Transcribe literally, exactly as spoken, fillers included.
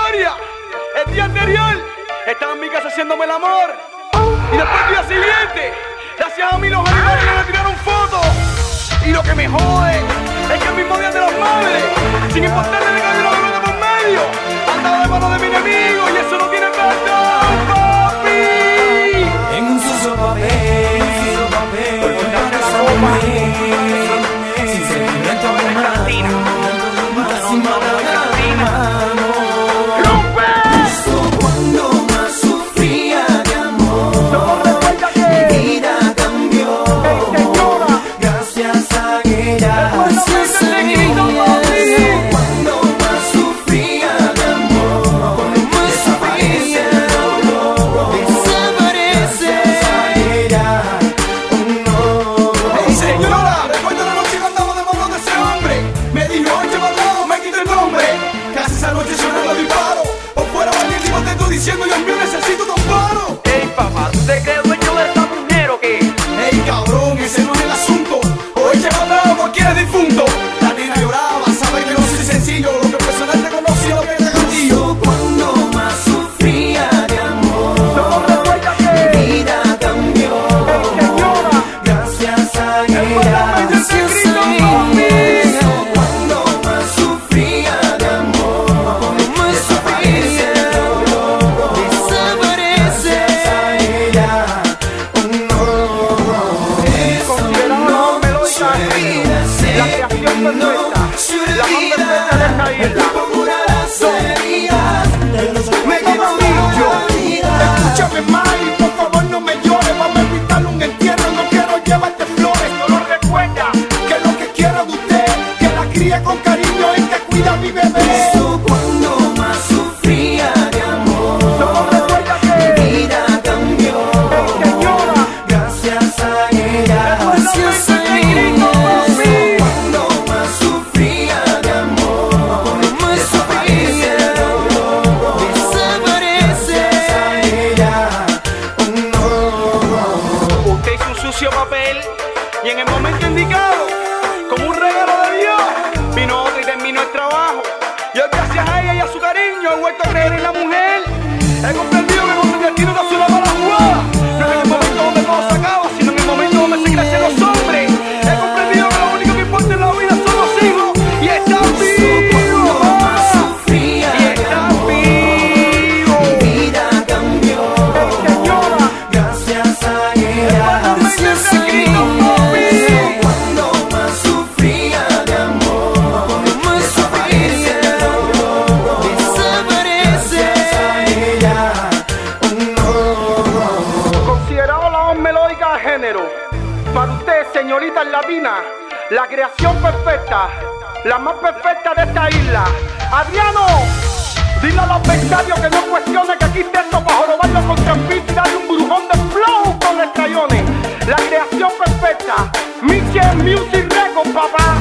historia. El día anterior estaba en mi casa haciéndome el amor. Y después el día siguiente, gracias a mí los animales me tiraron fotos. Y lo que me jode es que el mismo día de las madres, sin importarle de que había una pelota por medio, andaba de mano de mi enemigo y eso no tiene perdón, papi. En un sucio papel, por volverse a morir, sin sentimiento humano, sin mano de mano. Eso cuando más sufría de amor, mi vida cambió, gracias a ella. Gracias a ella. Cuando más sufría de amor, desaparece el dolor, desaparece a ella. Oh, no. Hey, señora, recuerda la noche que andamos de mano de ese hombre. Me dijo, oye, mandado, me quita el nombre. Casi esa noche sonando disparo. Por fuera valiente y te estoy diciendo, Dios mío, necesito tu amparo. Ey, papá, ¿tú te crees dueño de esta mujer o qué? Ey, cabrón, ese no es el asunto. Oye, mandado, cualquiera es difunto. La nena lloraba, sabe que no soy sencillo. Lo que personal te conocí, lo que te gatillo. Cuando más sufría de amor, mi vida cambió, gracias a ella. Gracias a ella. Cuando más sufría de amor, desaparece el dolor, desaparece a ella. Oh, no. Eso no se olvida, La creación perfecta, no se la más olvida. perfecta de esta El isla. tiempo cura las heridas, Me quedo dicho. Escúchame, Mari, por favor no me llores. Vamos a evitar un entierro, no quiero llevarte flores. No lo recuerda. Que lo que quiero de usted, que la críe con cariño y que cuida a mi bebé. Eso cuando más sufría de amor, mi vida cambió, gracias a ella. Gracias a ella. Cuando más sufría de amor, desaparece el dolor, desaparece a ella. Oh, no. Usted hizo un sucio papel. Y en el momento indicado, como un regalo de Dios, vino otro y terminó el trabajo. Y hoy gracias a ella y a su cariño he vuelto a creer en la mujer. He comprendido que cuando el destino te hace una mala jugada, no es en el momento donde todo se acaba, sino en el momento donde se crecen los hombres. He comprendido que lo único que importa en la vida son los hijos y están vivos. Cuando más sufría Y de están amor, vivos. mi vida cambió, Señora, gracias a ella. Gracias a ella. Cuando más sufría de amor, desaparece el dolor, desaparece a ella. Oh, no. Considerado la voz melódica de género, para usted, señorita latina, la creación perfecta, la más perfecta de esta isla. Adriano, dile al adversario que no cuestione que aquí intento para jorobarlo con trampito y darle un brujón de flow con los crayones. La creación perfecta, Michel Music Records, papá.